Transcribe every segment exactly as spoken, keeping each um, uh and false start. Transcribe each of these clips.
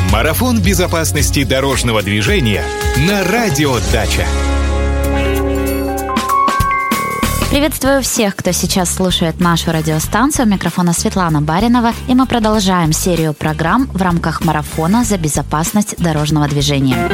Марафон безопасности дорожного движения на Радио Дача. Приветствую всех, кто сейчас слушает нашу радиостанцию. У микрофона Светлана Баринова. И мы продолжаем серию программ в рамках марафона за безопасность дорожного движения.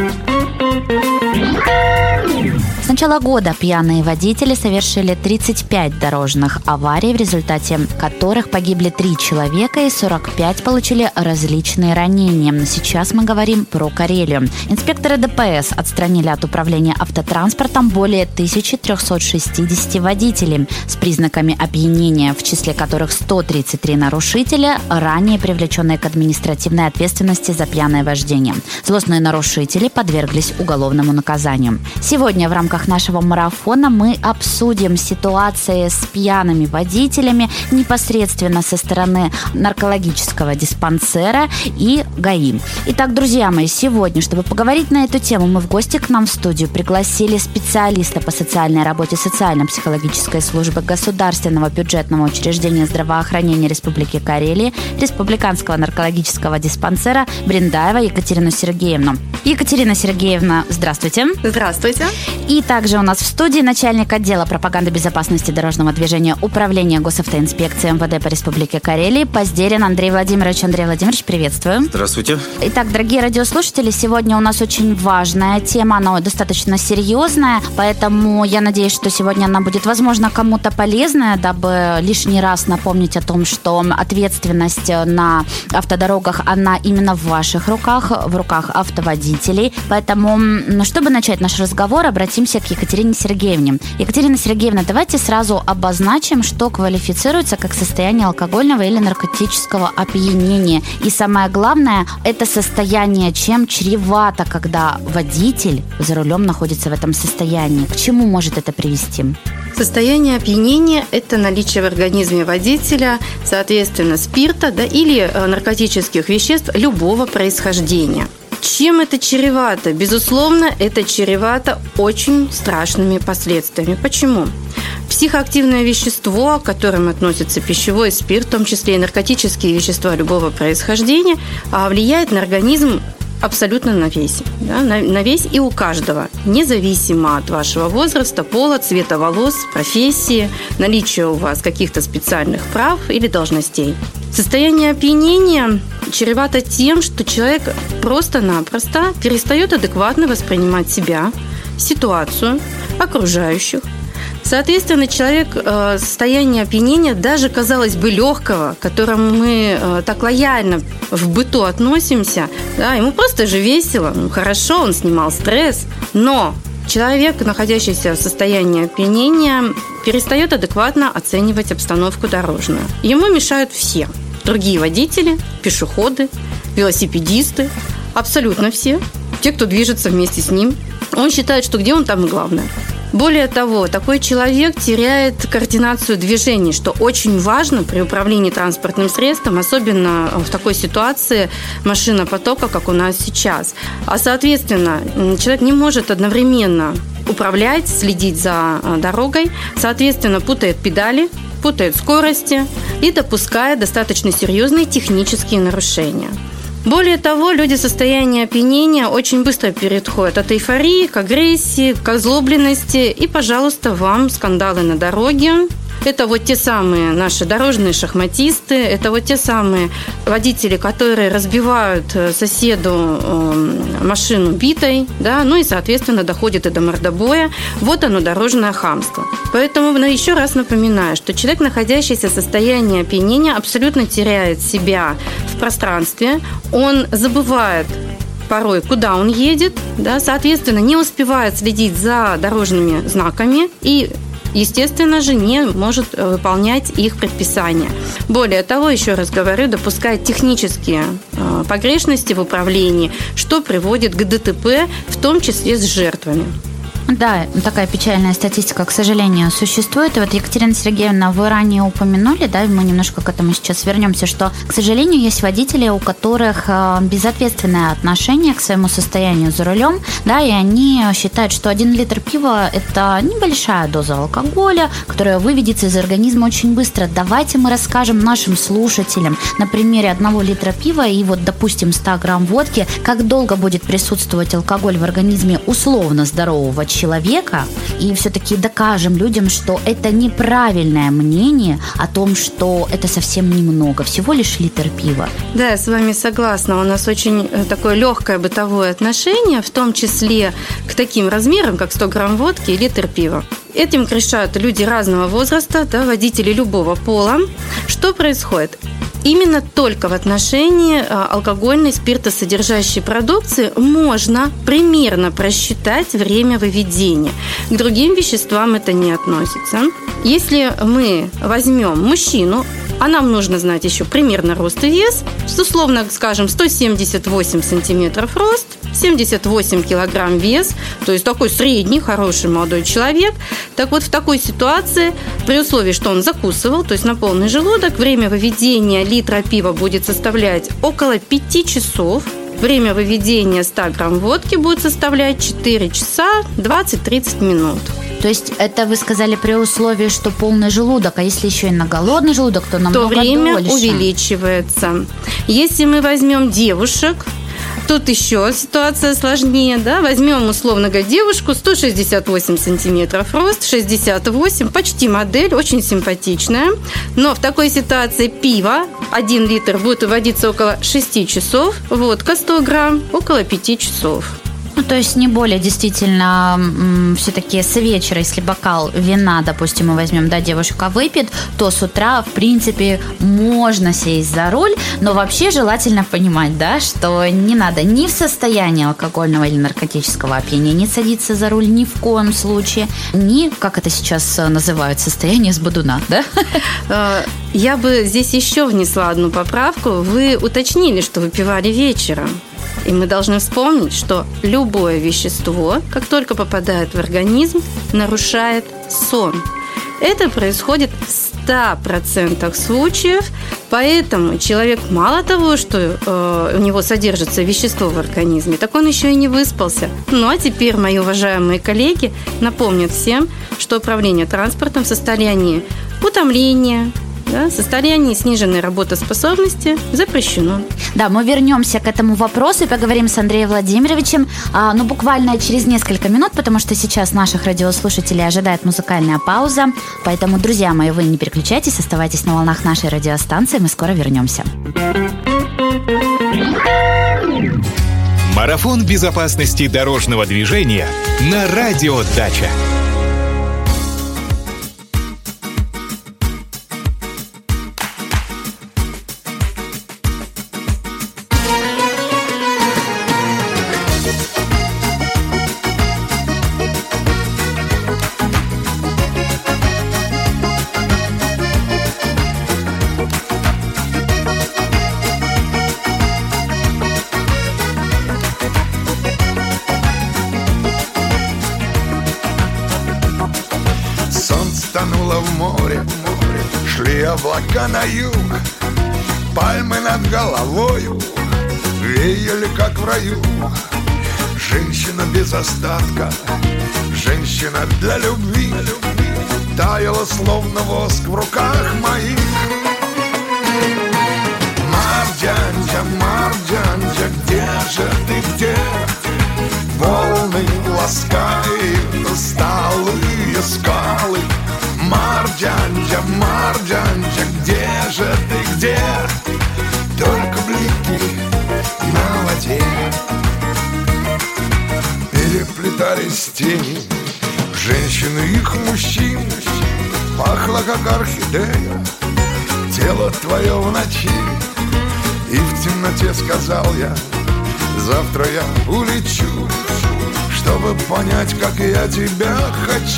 С начала года пьяные водители совершили тридцать пять дорожных аварий, в результате которых погибли три человека и сорок пять получили различные ранения. Но сейчас мы говорим про Карелию. Инспекторы ДПС отстранили от управления автотранспортом более тысяча триста шестьдесят водителей с признаками опьянения, в числе которых сто тридцать три нарушителя, ранее привлеченные к административной ответственности за пьяное вождение. Злостные нарушители подверглись уголовному наказанию. Сегодня в рамках нашего марафона мы обсудим ситуации с пьяными водителями непосредственно со стороны наркологического диспансера и ГАИ. Итак, друзья мои, сегодня, чтобы поговорить на эту тему, мы в гости к нам в студию пригласили специалиста по социальной работе социально-психологической службы Государственного бюджетного учреждения здравоохранения Республики Карелии, Республиканского наркологического диспансера Бриндаева Екатерину Сергеевну. Екатерина Сергеевна, здравствуйте. Здравствуйте. И также у нас в студии начальник отдела пропаганды безопасности дорожного движения Управления госавтоинспекции МВД по Республике Карелии Поздерин Андрей Владимирович. Андрей Владимирович, приветствую. Здравствуйте. Итак, дорогие радиослушатели, сегодня у нас очень важная тема, она достаточно серьезная, поэтому я надеюсь, что сегодня она будет, возможно, кому-то полезная, дабы лишний раз напомнить о том, что ответственность на автодорогах, она именно в ваших руках, в руках автоводителей. Поэтому, чтобы начать наш разговор, обратимся к Екатерине Сергеевне. Екатерина Сергеевна, давайте сразу обозначим, что квалифицируется как состояние алкогольного или наркотического опьянения. И самое главное, это состояние чем чревато, когда водитель за рулем находится в этом состоянии. К чему может это привести? Состояние опьянения – это наличие в организме водителя, соответственно, спирта, да, или наркотических веществ любого происхождения. Чем это чревато? Безусловно, это чревато очень страшными последствиями. Почему? Психоактивное вещество, к которым относится пищевой спирт, в том числе и наркотические вещества любого происхождения, влияет на организм абсолютно на весь, да, на, на весь и у каждого, независимо от вашего возраста, пола, цвета волос, профессии, наличия у вас каких-то специальных прав или должностей. Состояние опьянения чревато тем, что человек просто-напросто перестает адекватно воспринимать себя, ситуацию, окружающих. Соответственно, человек в состоянии опьянения, даже, казалось бы, легкого, к которому мы так лояльно в быту относимся, да, ему просто же весело, ну, хорошо, он снимал стресс, но человек, находящийся в состоянии опьянения, перестает адекватно оценивать обстановку дорожную. Ему мешают все. Другие водители, пешеходы, велосипедисты, абсолютно все, те, кто движется вместе с ним. Он считает, что где он, там и главное. Более того, такой человек теряет координацию движений, что очень важно при управлении транспортным средством, особенно в такой ситуации машинопотока, как у нас сейчас. А, соответственно, человек не может одновременно управлять, следить за дорогой, соответственно, путает педали, путает скорости и допускает достаточно серьезные технические нарушения. Более того, люди в состоянии опьянения очень быстро переходят от эйфории к агрессии, к озлобленности. И, пожалуйста, вам скандалы на дороге. Это вот те самые наши дорожные шахматисты, это вот те самые водители, которые разбивают соседу машину битой, да, ну и, соответственно, доходит и до мордобоя. Вот оно, дорожное хамство. Поэтому еще раз напоминаю, что человек, находящийся в состоянии опьянения, абсолютно теряет себя в пространстве, он забывает порой, куда он едет, да, соответственно, не успевает следить за дорожными знаками и, естественно же, не может выполнять их предписания. Более того, еще раз говорю, допускает технические погрешности в управлении, что приводит к ДТП, в том числе с жертвами. Да, такая печальная статистика, к сожалению, существует. И вот, Екатерина Сергеевна, вы ранее упомянули, да, мы немножко к этому сейчас вернемся, что, к сожалению, есть водители, у которых безответственное отношение к своему состоянию за рулем, да, и они считают, что один литр пива – это небольшая доза алкоголя, которая выведется из организма очень быстро. Давайте мы расскажем нашим слушателям на примере одного литра пива и вот, допустим, ста грамм водки, как долго будет присутствовать алкоголь в организме условно здорового человека, и все-таки докажем людям, что это неправильное мнение о том, что это совсем немного, всего лишь литр пива. Да, я с вами согласна. У нас очень такое легкое бытовое отношение, в том числе к таким размерам, как сто грамм водки и литр пива. Этим грешат люди разного возраста, да, водители любого пола. Что происходит? Именно только в отношении алкогольной спиртосодержащей продукции можно примерно просчитать время выведения. К другим веществам это не относится. Если мы возьмем мужчину, а нам нужно знать еще примерно рост и вес, условно, скажем, сто семьдесят восемь сантиметров рост, семьдесят восемь килограмм вес, то есть такой средний, хороший молодой человек. Так вот, в такой ситуации, при условии, что он закусывал, то есть на полный желудок, время выведения литра пива будет составлять около пяти часов. Время выведения ста грамм водки будет составлять четыре часа двадцать-тридцать минут. То есть это вы сказали при условии, что полный желудок, а если еще и на голодный желудок, то намного то время дольше. Увеличивается. Если мы возьмем девушек, тут еще ситуация сложнее, да? Возьмем, условно говоря, девушку, сто шестьдесят восемь сантиметров рост, шестьдесят восемь, почти модель, очень симпатичная. Но в такой ситуации пиво, один литр, будет выводиться около шести часов, водка сто грамм, около пяти часов. Ну, то есть не более действительно м, все-таки с вечера, если бокал вина, допустим, мы возьмем, да, девушка выпьет, то с утра, в принципе, можно сесть за руль, но вообще желательно понимать, да, что не надо ни в состоянии алкогольного или наркотического опьянения садиться за руль ни в коем случае, ни, как это сейчас называют, состояние с бодуна, да? Я бы здесь еще внесла одну поправку. Вы уточнили, что выпивали вечером. И мы должны вспомнить, что любое вещество, как только попадает в организм, нарушает сон. Это происходит в ста процентах случаев, поэтому человек мало того, что э, у него содержится вещество в организме, так он еще и не выспался. Ну а теперь мои уважаемые коллеги напомнят всем, что управление транспортом в состоянии утомления, да, состояние сниженной работоспособности запрещено. Да, мы вернемся к этому вопросу и поговорим с Андреем Владимировичем, а, ну, буквально через несколько минут, потому что сейчас наших радиослушателей ожидает музыкальная пауза. Поэтому, друзья мои, вы не переключайтесь, оставайтесь на волнах нашей радиостанции, мы скоро вернемся. Марафон безопасности дорожного движения на Радио Дача. Тонуло в море, шли облака на юг, пальмы над головою веяли, как в раю. Женщина без остатка, женщина для любви, таяла, словно воск в руках моих. Мардянджа, Мардянджа, где же ты, где? Волны ласкают усталые скалы. Мардянджа, Мардянджа, где же ты, где? Только блики на воде. Переплетались тени женщин и их мужчин. Пахло, как орхидея, тело твое в ночи. И в темноте сказал я: завтра я улечу, чтобы понять, как я тебя хочу.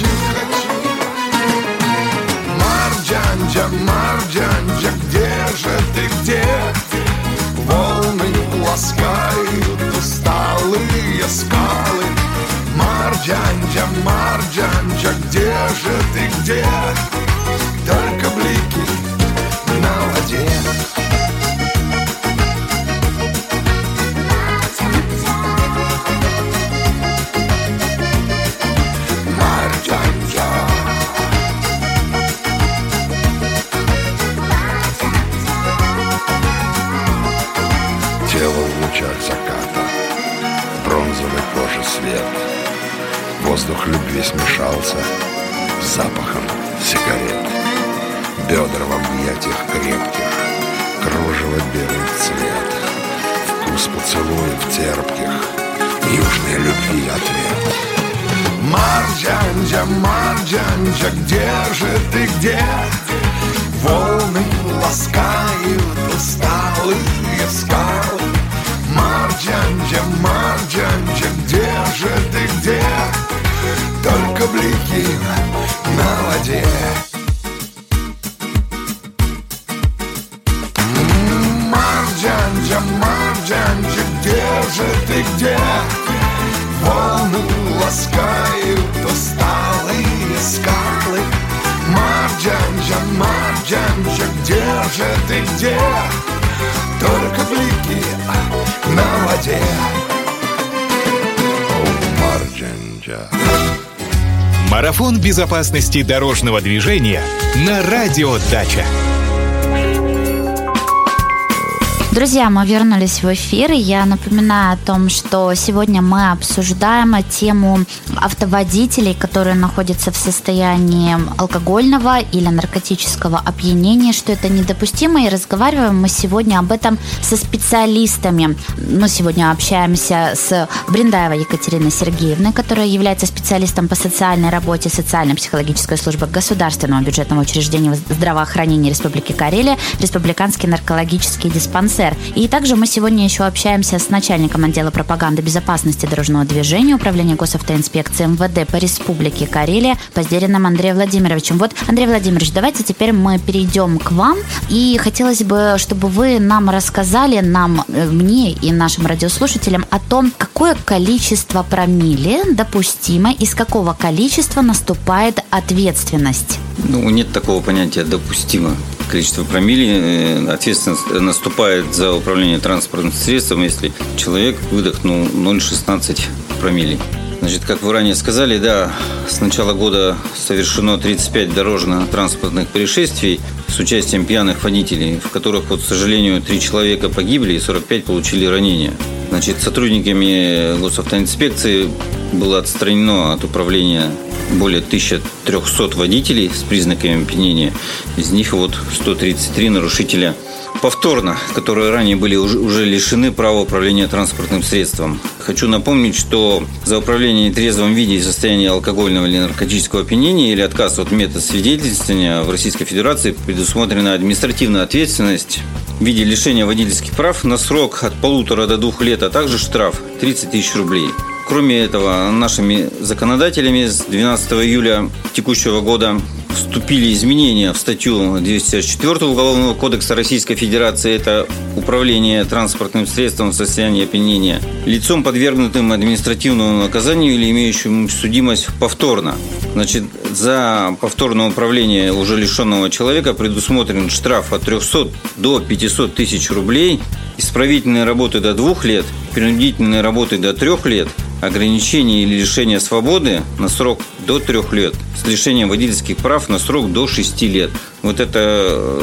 Мардянджа, Мардянджа, где же ты, где? Волны ласкают усталые скалы. Мардянджа, где, только блики на воде. Тело в лучах заката, бронзовой кожи свет. Воздух любви смешался с запахом сигарет. Бедра в объятиях крепких, кружево белый цвет. Вкус поцелуев терпких, южной любви ответ. Марджанджа, Марджанджа, где же ты, где? Волны ласкают усталые скалы. Марджанджа, Марджанджа, где же ты, где? Только блики на воде. Марджанджа, Марджанджа, где же ты, где? Волны ласкают усталые скалы. Марджанджа, Марджанджа, где же ты, где? Только блики на воде. О, Марджанджа. Марафон безопасности дорожного движения на Радио Дача. Друзья, мы вернулись в эфир, и я напоминаю о том, что сегодня мы обсуждаем тему автоводителей, которые находятся в состоянии алкогольного или наркотического опьянения, что это недопустимо, и разговариваем мы сегодня об этом со специалистами. Мы сегодня общаемся с Бриндаевой Екатериной Сергеевной, которая является специалистом по социальной работе социально-психологической службы Государственного бюджетного учреждения здравоохранения Республики Карелия, Республиканский наркологический диспансер. И также мы сегодня еще общаемся с начальником отдела пропаганды безопасности дорожного движения Управления госавтоинспекции эм вэ дэ по Республике Карелия Поздериным Андреем Владимировичем. Вот, Андрей Владимирович, давайте теперь мы перейдем к вам. И хотелось бы, чтобы вы нам рассказали, нам, мне и нашим радиослушателям о том, какое количество промилле допустимо и с какого количества наступает ответственность. Ну, нет такого понятия «допустимо». Количество промилле, ответственность наступает за управление транспортным средством, если человек выдохнул ноль целых шестнадцать сотых промилле. Значит, как вы ранее сказали, да, с начала года совершено тридцать пять дорожно-транспортных происшествий с участием пьяных водителей, в которых, вот, к сожалению, три человека погибли и сорок пять получили ранения. Значит, сотрудниками госавтоинспекции было отстранено от управления более тысяча триста водителей с признаками опьянения. Из них вот сто тридцать три нарушителя повторно, которые ранее были уже, уже лишены права управления транспортным средством. Хочу напомнить, что за управление в нетрезвом виде и состояние алкогольного или наркотического опьянения или отказ от метода свидетельствования в Российской Федерации предусмотрена административная ответственность в виде лишения водительских прав на срок от полутора до двух лет, а также штраф тридцать тысяч рублей. Кроме этого, нашими законодателями с двенадцатого июля текущего года вступили изменения в статью двести шестьдесят четыре Уголовного кодекса Российской Федерации. Это управление транспортным средством в состоянии опьянения лицом, подвергнутым административному наказанию или имеющим судимость повторно. Значит, за повторное управление уже лишенного человека предусмотрен штраф от трехсот до пятисот тысяч рублей, исправительные работы до двух лет, принудительные работы до трех лет, ограничение или лишение свободы на срок до трех лет, с лишением водительских прав на срок до шести лет. Вот эта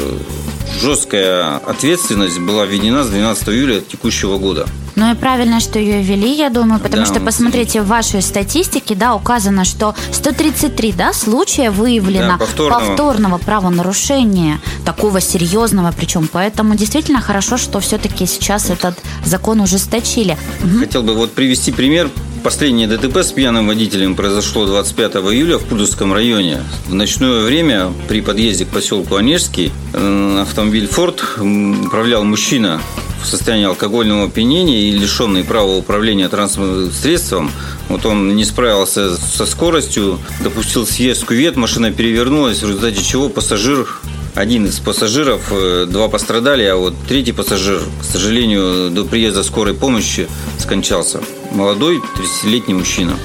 жесткая ответственность была введена с двенадцатого июля текущего года. Ну и правильно, что ее ввели, я думаю, потому да, что, посмотрите, в вашей статистике, да, указано, что сто тридцать три, да, случая выявлено да, повторного. повторного правонарушения, такого серьезного причем. Поэтому действительно хорошо, что все-таки сейчас этот закон ужесточили. Хотел бы вот привести пример. Последнее ДТП с пьяным водителем произошло двадцать пятого июля в Пудовском районе. В ночное время при подъезде к поселку Онежский автомобиль «Форд» управлял мужчина в состоянии алкогольного опьянения и лишенный права управления транспортным средством. Вот он не справился со скоростью, допустил съезд в кювет, машина перевернулась, в результате чего пассажир, один из пассажиров, два пострадали, а вот третий пассажир, к сожалению, до приезда скорой помощи скончался. Молодой тридцатилетний мужчина.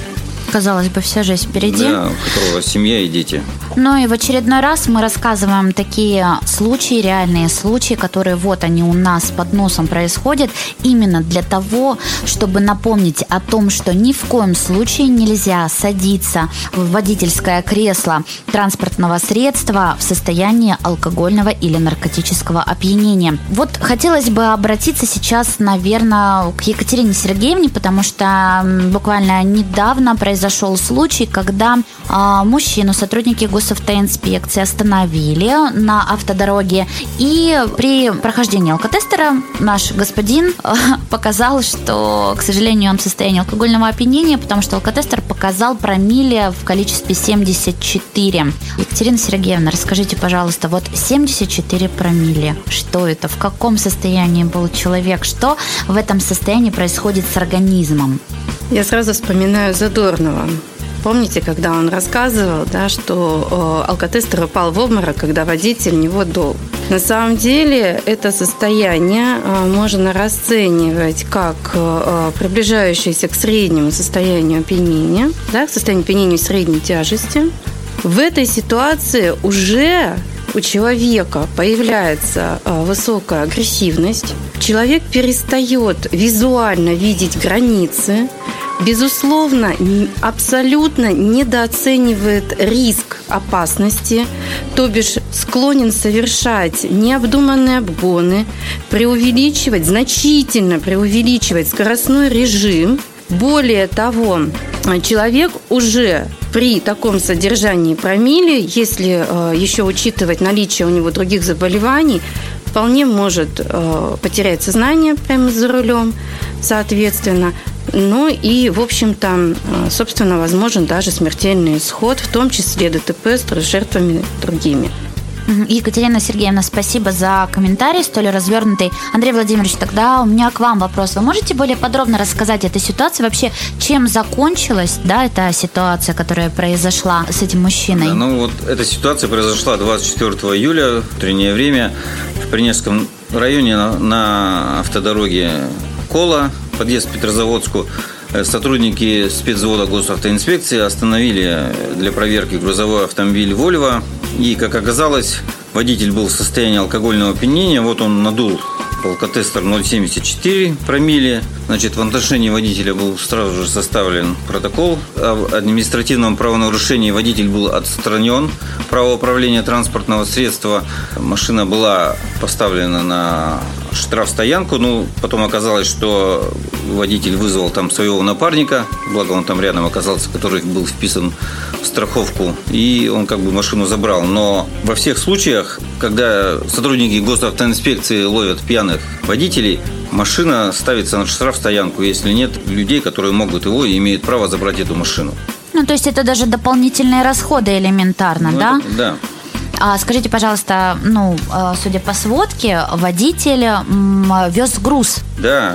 Казалось бы, вся жизнь впереди. Да, у которого семья и дети. Ну и в очередной раз мы рассказываем такие случаи, реальные случаи, которые вот они у нас под носом происходят, именно для того, чтобы напомнить о том, что ни в коем случае нельзя садиться в водительское кресло транспортного средства в состоянии алкогольного или наркотического опьянения. Вот хотелось бы обратиться сейчас, наверное, к Екатерине Сергеевне, потому что буквально недавно произошло Произошел случай, когда э, мужчину сотрудники госавтоинспекции остановили на автодороге, и при прохождении алкотестера наш господин э, показал, что, к сожалению, он в состоянии алкогольного опьянения, потому что алкотестер показал промилле в количестве семьдесят четыре. Екатерина Сергеевна, расскажите, пожалуйста, вот семьдесят четыре промилле, что это, в каком состоянии был человек, что в этом состоянии происходит с организмом? Я сразу вспоминаю Задорнова. Помните, когда он рассказывал, да, что э, алкотестер упал в обморок, когда водитель него дул. На самом деле это состояние э, можно расценивать как э, приближающееся к среднему состоянию опьянения, да, к состоянию опьянения средней тяжести. В этой ситуации уже у человека появляется э, высокая агрессивность, человек перестает визуально видеть границы, безусловно, абсолютно недооценивает риск опасности, то бишь склонен совершать необдуманные обгоны, преувеличивать, значительно преувеличивать скоростной режим. Более того, человек уже при таком содержании промилле, если э, еще учитывать наличие у него других заболеваний, вполне может э, потерять сознание прямо за рулем, соответственно. Ну и, в общем-то, собственно, возможен даже смертельный исход, в том числе ДТП с жертвами другими. Екатерина Сергеевна, спасибо за комментарий столь развернутый. Андрей Владимирович, тогда у меня к вам вопрос. Вы можете более подробно рассказать этой ситуации? Вообще, чем закончилась, да, эта ситуация, которая произошла с этим мужчиной? Да, ну вот эта ситуация произошла двадцать четвёртого июля, в утреннее время, в Принежском районе на, на автодороге Кола, подъезд к Петрозаводску. Сотрудники спецвзвода госавтоинспекции остановили для проверки грузовой автомобиль «Вольво». И, как оказалось, водитель был в состоянии алкогольного опьянения. Вот он надул алкотестер ноль целых семьдесят четыре промилле. Значит, в отношении водителя был сразу же составлен протокол об административном правонарушении. Водитель был отстранен. Право управления транспортного средства. Машина была поставлена на штрафстоянку. Ну, потом оказалось, что водитель вызвал там своего напарника, благо он там рядом оказался, который был вписан в страховку, и он как бы машину забрал. Но во всех случаях, когда сотрудники госавтоинспекции ловят пьяных водителей, машина ставится на штрафстоянку, если нет людей, которые могут его и имеют право забрать эту машину. Ну, то есть это даже дополнительные расходы элементарно, ну, да? Это, да. А скажите, пожалуйста, ну, судя по сводке, водитель вез груз. Да,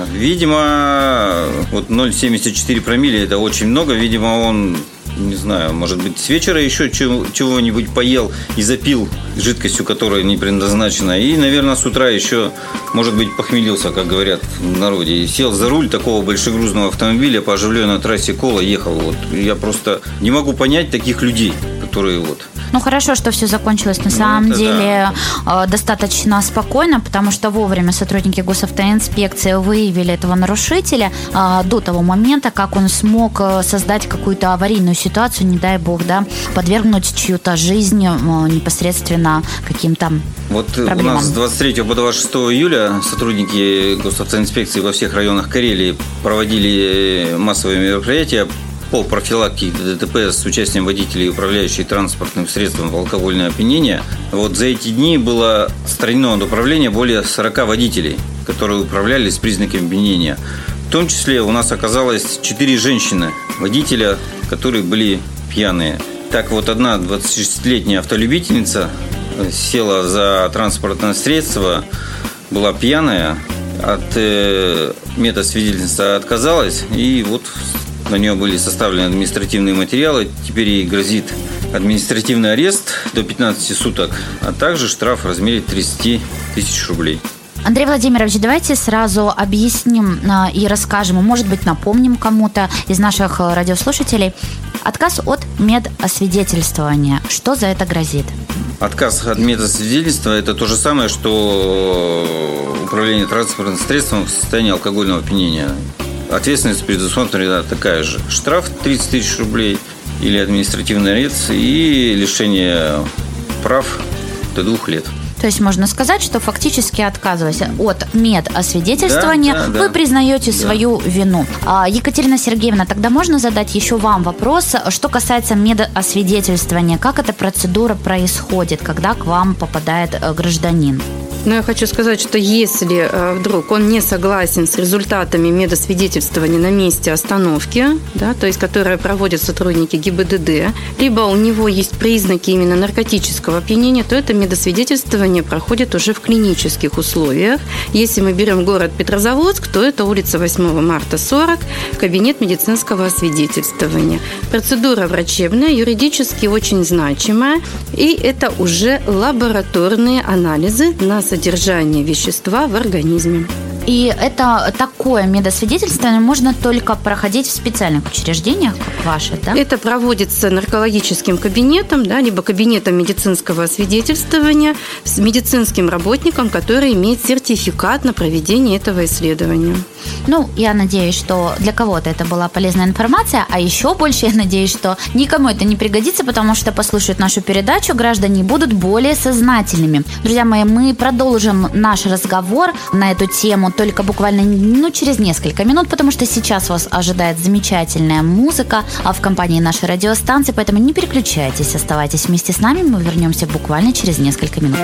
видимо, вот ноль целых семьдесят четыре промилле – это очень много. Видимо, он, не знаю, может быть, с вечера еще чего-нибудь поел и запил жидкостью, которая не предназначена. И, наверное, с утра еще, может быть, похмелился, как говорят в народе. И сел за руль такого большегрузного автомобиля по оживленной трассе Кола, ехал. Вот. Я просто не могу понять таких людей, которые вот... Ну, хорошо, что все закончилось на самом ну, деле да. достаточно спокойно, потому что вовремя сотрудники госавтоинспекции выявили этого нарушителя до того момента, как он смог создать какую-то аварийную ситуацию, не дай бог, да, подвергнуть чью-то жизнь непосредственно каким-то вот проблемам. У нас с двадцать третьего по двадцать шестого июля сотрудники госавтоинспекции во всех районах Карелии проводили массовые мероприятия по профилактике ДТП с участием водителей и управляющих транспортным средством в алкогольное опьянение. Вот за эти дни было отстранено от управления более сорока водителей, которые управляли с признаками опьянения. В том числе у нас оказалось четыре женщины, водителя, которые были пьяные. Так вот, одна двадцатишестилетняя автолюбительница села за транспортное средство, была пьяная, от э, медосвидетельства отказалась, и вот на нее были составлены административные материалы. Теперь ей грозит административный арест до пятнадцати суток, а также штраф в размере тридцать тысяч рублей. Андрей Владимирович, давайте сразу объясним и расскажем, может быть, напомним кому-то из наших радиослушателей, Отказ от медосвидетельствования. Что за это грозит? Отказ от медосвидетельства – это то же самое, что управление транспортным средством в состоянии алкогольного опьянения. Ответственность предусмотрена такая же. Штраф тридцать тысяч рублей или административный арест и лишение прав до двух лет. То есть можно сказать, что фактически, отказываясь от медосвидетельствования, да, да, вы да. признаете да. свою вину. Екатерина Сергеевна, тогда можно задать еще вам вопрос, что касается медосвидетельствования. Как эта процедура происходит, когда к вам попадает гражданин? Но я хочу сказать, что если вдруг он не согласен с результатами медосвидетельствования на месте остановки, да, то есть которые проводят сотрудники ГИБДД, либо у него есть признаки именно наркотического опьянения, то это медосвидетельствование проходит уже в клинических условиях. Если мы берем город Петрозаводск, то это улица восьмого марта, сорок, кабинет медицинского освидетельствования. Процедура врачебная, юридически очень значимая, и это уже лабораторные анализы на содержание вещества в организме. И это такое медосвидетельствование можно только проходить в специальных учреждениях, как ваши, да? Это проводится наркологическим кабинетом, да, либо кабинетом медицинского освидетельствования с медицинским работником, который имеет сертификат на проведение этого исследования. Ну, я надеюсь, что для кого-то это была полезная информация, а еще больше я надеюсь, что никому это не пригодится, потому что послушают нашу передачу, граждане будут более сознательными. Друзья мои, мы продолжим наш разговор на эту тему только буквально ну, через несколько минут, потому что сейчас вас ожидает замечательная музыка а в компании нашей радиостанции, поэтому не переключайтесь, оставайтесь вместе с нами, мы вернемся буквально через несколько минут.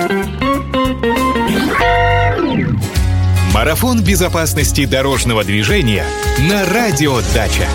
Марафон безопасности дорожного движения на Радио Дача.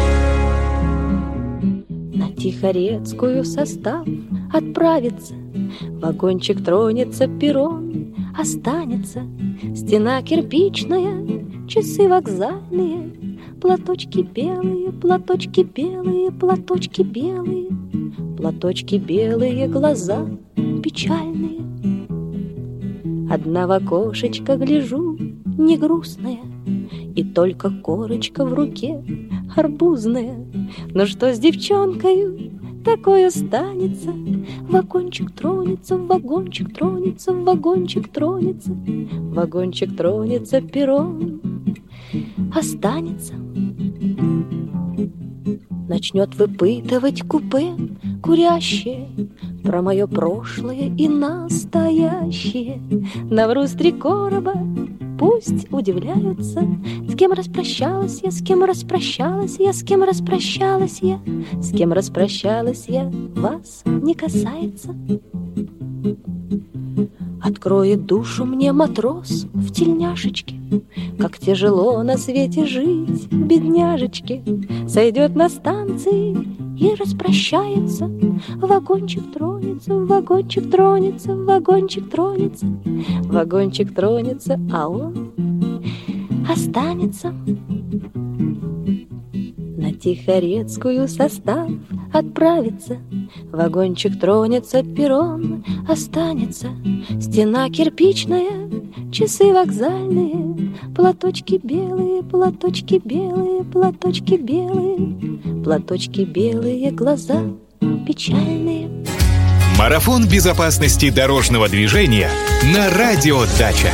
На Тихорецкую состав отправится, вагончик тронется, перрон останется, стена кирпичная, часы вокзальные, платочки белые, платочки белые, платочки белые, платочки белые, глаза печальные. Одна в окошечко гляжу, не грустная, и только корочка в руке арбузная. Но что с девчонкою такое станется? Вагончик тронется, вагончик тронется, вагончик тронется, вагончик тронется, перрон останется. Начнет выпытывать купе курящее про мое прошлое и настоящее. Наврусь три короба, пусть удивляются, с кем распрощалась я, с кем распрощалась я, с кем распрощалась я, с кем распрощалась я, вас не касается. Откроет душу мне матрос в тельняшечке, как тяжело на свете жить, бедняжечке. Сойдет на станции и распрощается, вагончик тронется, вагончик тронется, вагончик тронется, вагончик тронется, а он останется. На Тихорецкую состав отправится, вагончик тронется, перрон останется, стена кирпичная, часы вокзальные, платочки белые, платочки белые, платочки белые, платочки белые, глаза печальные. Марафон безопасности дорожного движения на Радио Дача.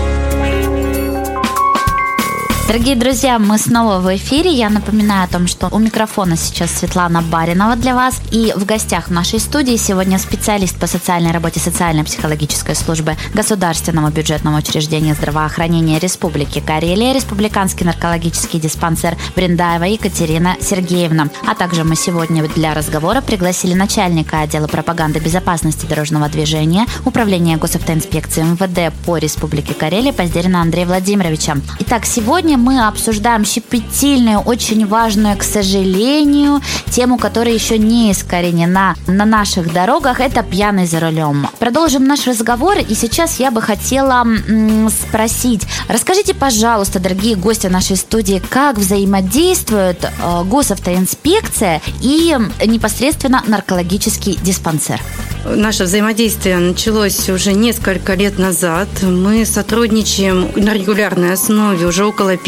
Дорогие друзья, мы снова в эфире. Я напоминаю о том, что у микрофона сейчас Светлана Баринова для вас. И в гостях в нашей студии сегодня специалист по социальной работе социально-психологической службы Государственного бюджетного учреждения здравоохранения Республики Карелия, Республиканский наркологический диспансер Брендаева Екатерина Сергеевна. А также мы сегодня для разговора пригласили начальника отдела пропаганды безопасности дорожного движения Управления госавтоинспекции эм вэ дэ по Республике Карелия Поздерина Андрея Владимировича. Итак, сегодня мы обсуждаем щепетильную, очень важную, к сожалению, тему, которая еще не искоренена на наших дорогах. Это пьяный за рулем. Продолжим наш разговор, и сейчас я бы хотела м- спросить. Расскажите, пожалуйста, дорогие гости нашей студии, как взаимодействует э, госавтоинспекция и непосредственно наркологический диспансер? Наше взаимодействие началось уже несколько лет назад. Мы сотрудничаем на регулярной основе уже около пяти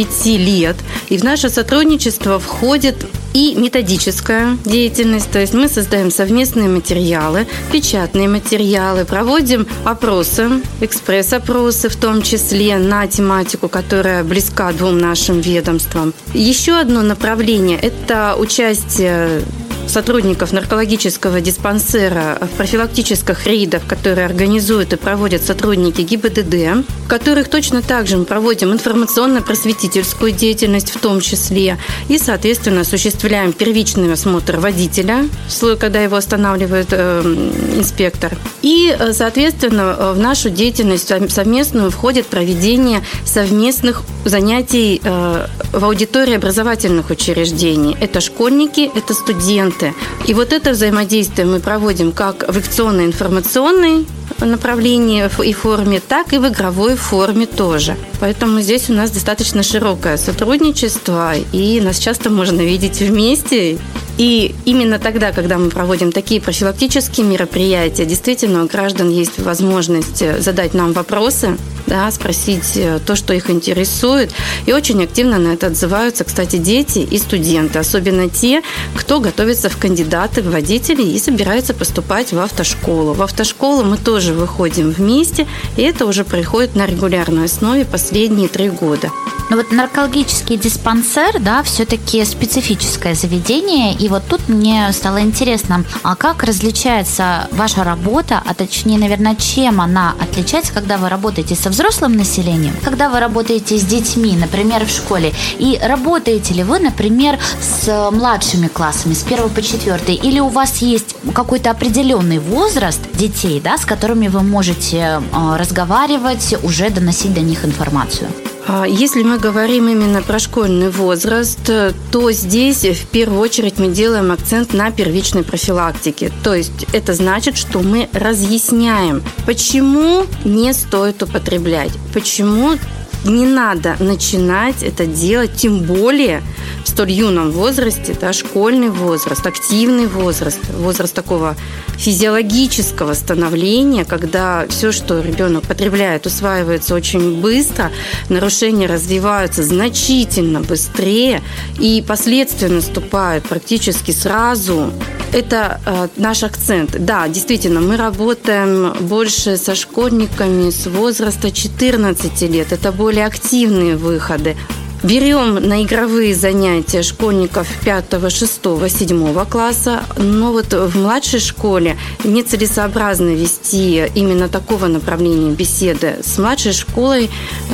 пяти лет. И в наше сотрудничество входит и методическая деятельность, то есть мы создаем совместные материалы, печатные материалы, проводим опросы, экспресс-опросы в том числе на тематику, которая близка двум нашим ведомствам. Еще одно направление – это участие сотрудников наркологического диспансера в профилактических рейдах, которые организуют и проводят сотрудники ГИБДД, в которых точно так же мы проводим информационно-просветительскую деятельность в том числе и, соответственно, осуществляем первичный осмотр водителя, когда его останавливает э, инспектор. И, соответственно, в нашу деятельность совместную входит проведение совместных занятий э, в аудитории образовательных учреждений. Это школьники, это студенты. И вот это взаимодействие мы проводим как в лекционно-информационной направлении и форме, так и в игровой форме тоже. Поэтому здесь у нас достаточно широкое сотрудничество, и нас часто можно видеть вместе. И именно тогда, когда мы проводим такие профилактические мероприятия, действительно у граждан есть возможность задать нам вопросы, да, спросить то, что их интересует. И очень активно на это отзываются, кстати, дети и студенты, особенно те, кто готовится в кандидаты в водители и собирается поступать в автошколу. В автошколу мы тоже выходим вместе, и это уже происходит на регулярной основе последние три года. Но вот наркологический диспансер, да, все-таки специфическое заведение, и вот тут мне стало интересно, а как различается ваша работа, а точнее, наверное, чем она отличается, когда вы работаете со взрослым населением, когда вы работаете с детьми, например, в школе, и работаете ли вы, например, с младшими классами, с первого по четвертый, или у вас есть какой-то определенный возраст детей, да, с которыми вы можете разговаривать, уже доносить до них информацию? Если мы говорим именно про школьный возраст, то здесь в первую очередь мы делаем акцент на первичной профилактике. То есть это значит, что мы разъясняем, почему не стоит употреблять, почему не надо начинать это делать, тем более в столь юном возрасте, да, школьный возраст, активный возраст, возраст такого физиологического становления, когда все, что ребенок потребляет, усваивается очень быстро, нарушения развиваются значительно быстрее, и последствия наступают практически сразу. Это э, наш акцент. Да, действительно, мы работаем больше со школьниками с возраста четырнадцати лет. Это более активные выходы. Берем на игровые занятия школьников пятого, шестого, седьмого класса, но вот в младшей школе нецелесообразно вести именно такого направления беседы. С младшей школой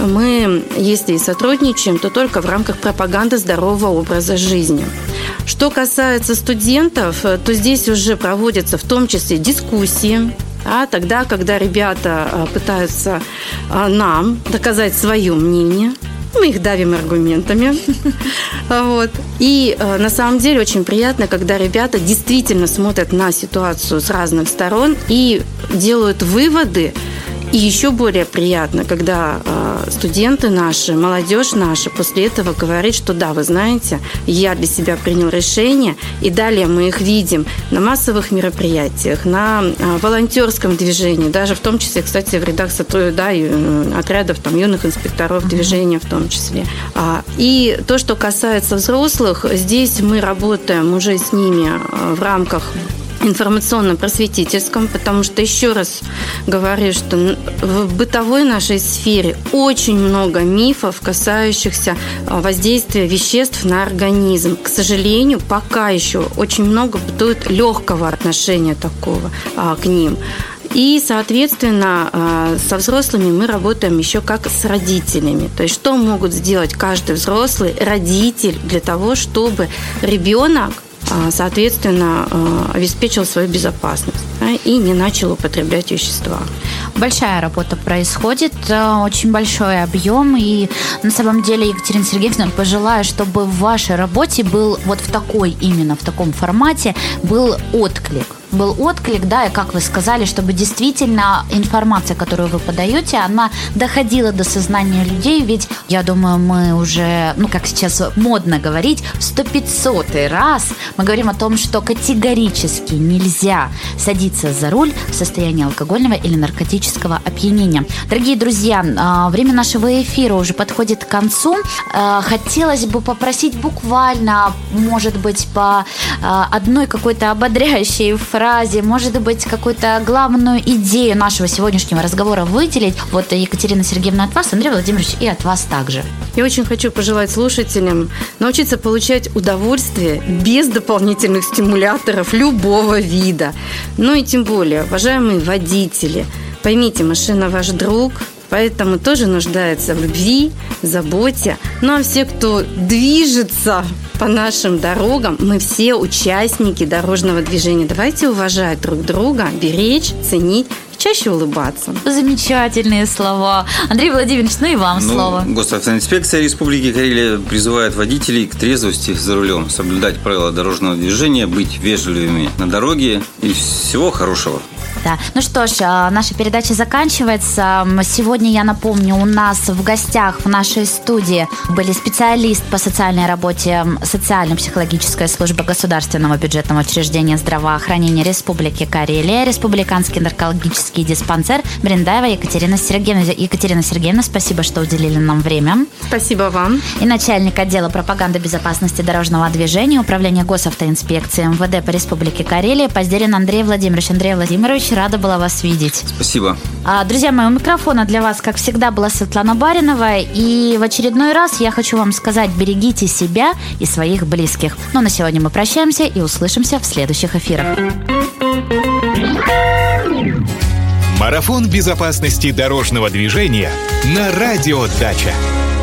мы, если и сотрудничаем, то только в рамках пропаганды здорового образа жизни. Что касается студентов, то здесь уже проводятся в том числе дискуссии, а тогда, когда ребята пытаются нам доказать свое мнение, мы их давим аргументами. Вот. И на самом деле очень приятно, когда ребята действительно смотрят на ситуацию с разных сторон и делают выводы. И еще более приятно, когда э, студенты наши, молодежь наша после этого говорит, что да, вы знаете, я для себя принял решение, и далее мы их видим на массовых мероприятиях, на э, волонтерском движении, даже в том числе, кстати, в рядах да, отрядов там, юных инспекторов движения в том числе. А, и то, что касается взрослых, здесь мы работаем уже с ними э, в рамках информационно-просветительском, потому что, еще раз говорю, что в бытовой нашей сфере очень много мифов, касающихся воздействия веществ на организм. К сожалению, пока еще очень много бытует легкого отношения такого а, к ним. И, соответственно, со взрослыми мы работаем еще как с родителями. То есть, что могут сделать каждый взрослый родитель для того, чтобы ребенок, соответственно, обеспечил свою безопасность, да, и не начал употреблять вещества. Большая работа происходит, очень большой объем, и на самом деле, Екатерина Сергеевна, пожелаю, чтобы в вашей работе был вот в такой, именно в таком формате, был отклик. был отклик, да, и как вы сказали, чтобы действительно информация, которую вы подаете, она доходила до сознания людей, ведь, я думаю, мы уже, ну, как сейчас модно говорить, в сто пятьсотый раз мы говорим о том, что категорически нельзя садиться за руль в состоянии алкогольного или наркотического опьянения. Дорогие друзья, время нашего эфира уже подходит к концу. Хотелось бы попросить буквально, может быть, по одной какой-то ободряющей фразе, может быть, какую-то главную идею нашего сегодняшнего разговора выделить. Вот, Екатерина Сергеевна, от вас, Андрей Владимирович, и от вас также. Я очень хочу пожелать слушателям научиться получать удовольствие без дополнительных стимуляторов любого вида. Ну и тем более, уважаемые водители, поймите, машина ваш друг, поэтому тоже нуждается в любви, заботе. Ну а все, кто движется по нашим дорогам, мы все участники дорожного движения. Давайте уважать друг друга, беречь, ценить, чаще улыбаться. Замечательные слова. Андрей Владимирович, ну и вам ну, слово. Госавтоинспекция Республики Карелия призывает водителей к трезвости за рулем, соблюдать правила дорожного движения, быть вежливыми на дороге и всего хорошего. Да. Ну что ж, наша передача заканчивается. Сегодня, я напомню, у нас в гостях в нашей студии были специалист по социальной работе социально-психологической службы государственного бюджетного учреждения здравоохранения Республики Карелия, Республиканский наркологический диспансер Брендаева Екатерина Сергеевна. Екатерина Сергеевна, спасибо, что уделили нам время. Спасибо вам. И начальник отдела пропаганды безопасности дорожного движения Управления госавтоинспекции МВД по Республике Карелия Поздерин Андрей Владимирович. Андрей Владимирович, рада была вас видеть. Спасибо. Друзья мои, у микрофона для вас, как всегда, была Светлана Баринова. И в очередной раз я хочу вам сказать: берегите себя и своих близких. Ну, на сегодня мы прощаемся и услышимся в следующих эфирах. Марафон безопасности дорожного движения на Радио Дача.